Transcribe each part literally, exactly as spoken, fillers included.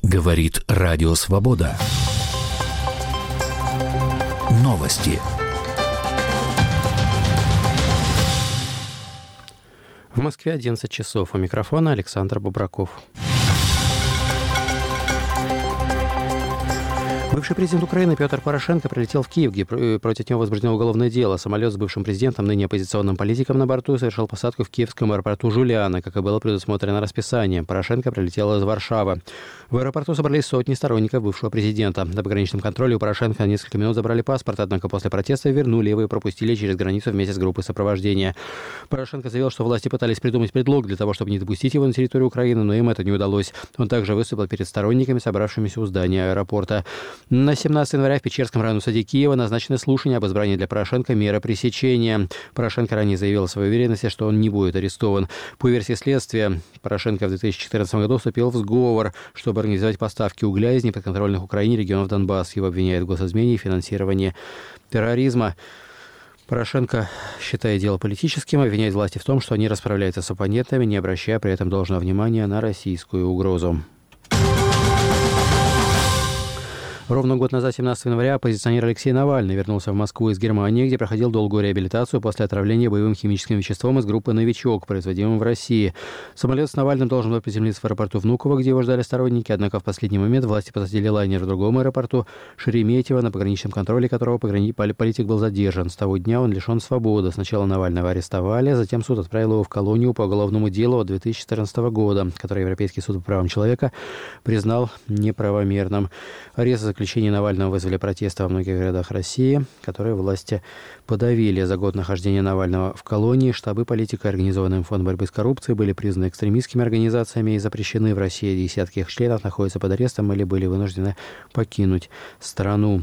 Говорит Радио Свобода. Новости. В Москве одиннадцать часов. У микрофона Александр Бубраков. Бывший президент Украины Петр Порошенко прилетел в Киев, где против него возбуждено уголовное дело. Самолет с бывшим президентом, ныне оппозиционным политиком на борту, совершил посадку в киевском аэропорту Жуляна, как и было предусмотрено расписанием. Порошенко прилетел из Варшавы. В аэропорту собрались сотни сторонников бывшего президента. На пограничном контроле у Порошенко на несколько минут забрали паспорт, однако после протеста вернули его и пропустили через границу вместе с группой сопровождения. Порошенко заявил, что власти пытались придумать предлог для того, чтобы не допустить его на территорию Украины, но им это не удалось. Он также выступил перед сторонниками, собравшимися у здания аэропорта. На семнадцатого января в Печерском районном суде Киева назначены слушания об избрании для Порошенко меры пресечения. Порошенко ранее заявил о своей уверенности, что он не будет арестован. По версии следствия, Порошенко в две тысячи четырнадцатом году вступил в сговор, чтобы организовать поставки угля из неподконтрольных Украине регионов Донбасс. Его обвиняют в госизмене и финансировании терроризма. Порошенко, считая дело политическим, обвиняет власти в том, что они расправляются с оппонентами, не обращая при этом должного внимания на российскую угрозу. Ровно год назад, семнадцатого января, оппозиционер Алексей Навальный вернулся в Москву из Германии, где проходил долгую реабилитацию после отравления боевым химическим веществом из группы «Новичок», производимым в России. Самолет с Навальным должен был приземлиться в аэропорту Внуково, где его ждали сторонники, однако в последний момент власти посадили лайнер в другом аэропорту Шереметьево, на пограничном контроле которого политик был задержан. С того дня он лишен свободы. Сначала Навального арестовали, затем суд отправил его в колонию по уголовному делу от две тысячи четырнадцатого года, которое Европейский суд по правам человека признал неправомерным. Арест и заключение Навального вызвали протесты во многих городах России, которые власти подавили. За год нахождения Навального в колонии штабы политика и организованный фонд борьбы с коррупцией были признаны экстремистскими организациями и запрещены в России. Десятки их членов находятся под арестом или были вынуждены покинуть страну.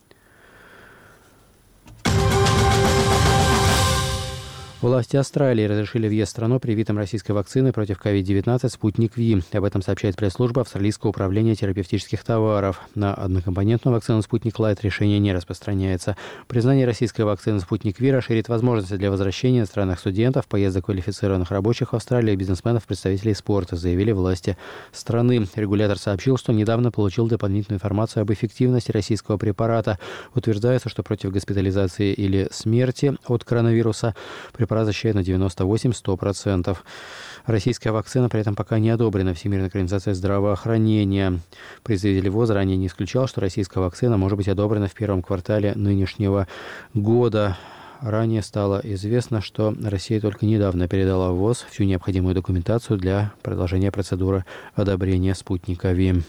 Власти Австралии разрешили въезд в страну привитым российской вакциной против ковид девятнадцать «Спутник Ви». Об этом сообщает пресс-служба Австралийского управления терапевтических товаров. На однокомпонентную вакцину «Спутник Лайт» решение не распространяется. Признание российской вакцины «Спутник Ви» расширит возможности для возвращения иностранных студентов, поездок квалифицированных рабочих в Австралию, бизнесменов, представителей спорта, заявили власти страны. Регулятор сообщил, что недавно получил дополнительную информацию об эффективности российского препарата. Утверждается, что против госпитализации или смерти от коронавируса препарат защищает на девяносто восемь - сто процентов. Российская вакцина при этом пока не одобрена Всемирной организацией здравоохранения. Представитель ВОЗ ранее не исключал, что российская вакцина может быть одобрена в первом квартале нынешнего года. Ранее стало известно, что Россия только недавно передала в ВОЗ всю необходимую документацию для продолжения процедуры одобрения «Спутника Ви».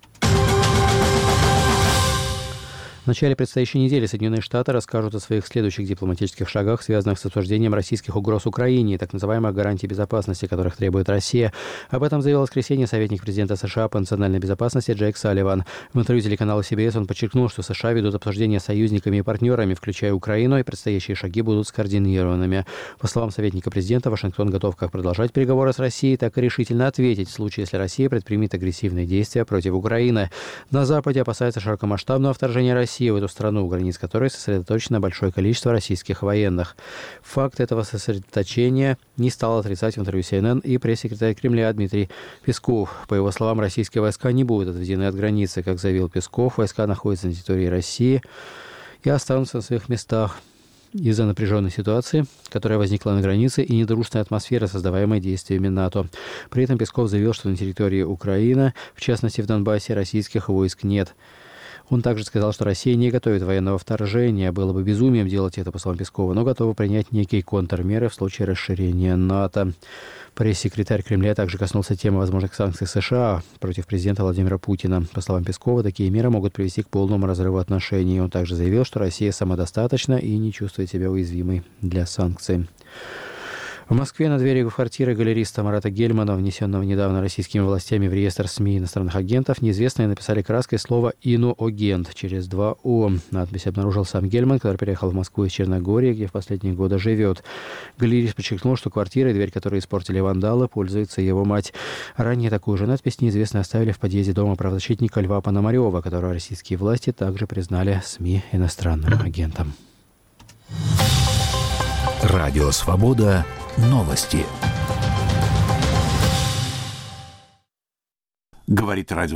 В начале предстоящей недели Соединенные Штаты расскажут о своих следующих дипломатических шагах, связанных с обсуждением российских угроз Украине и так называемых гарантий безопасности, которых требует Россия. Об этом заявил в воскресенье советник президента США по национальной безопасности Джейк Салливан. В интервью телеканалу си би эс он подчеркнул, что США ведут обсуждения с союзниками и партнерами, включая Украину, и предстоящие шаги будут скоординированными. По словам советника президента, Вашингтон готов как продолжать переговоры с Россией, так и решительно ответить в случае, если Россия предпримет агрессивные действия против Украины. На Западе опасаются широкомасштабного вторжения России в эту страну, у границ которой сосредоточено большое количество российских военных. Факт этого сосредоточения не стал отрицать в интервью си эн эн и пресс-секретарь Кремля Дмитрий Песков. По его словам, российские войска не будут отведены от границы. Как заявил Песков, войска находятся на территории России и останутся на своих местах из-за напряженной ситуации, которая возникла на границе, и недружественной атмосферы, создаваемой действиями НАТО. При этом Песков заявил, что на территории Украины, в частности в Донбассе, российских войск нет. Он также сказал, что Россия не готовит военного вторжения. Было бы безумием делать это, по словам Пескова, но готова принять некие контрмеры в случае расширения НАТО. Пресс-секретарь Кремля также коснулся темы возможных санкций США против президента Владимира Путина. По словам Пескова, такие меры могут привести к полному разрыву отношений. Он также заявил, что Россия самодостаточна и не чувствует себя уязвимой для санкций. В Москве на двери квартиры галериста Марата Гельмана, внесенного недавно российскими властями в реестр СМИ иностранных агентов, неизвестные написали краской слово «иноагент» через два «о». Надпись обнаружил сам Гельман, который переехал в Москву из Черногории, где в последние годы живет. Галерист подчеркнул, что квартира, дверь которой испортили вандалы, пользуется его мать. Ранее такую же надпись неизвестные оставили в подъезде дома правозащитника Льва Пономарева, которого российские власти также признали СМИ иностранным агентом. Радио «Свобода». Новости. Говорит радио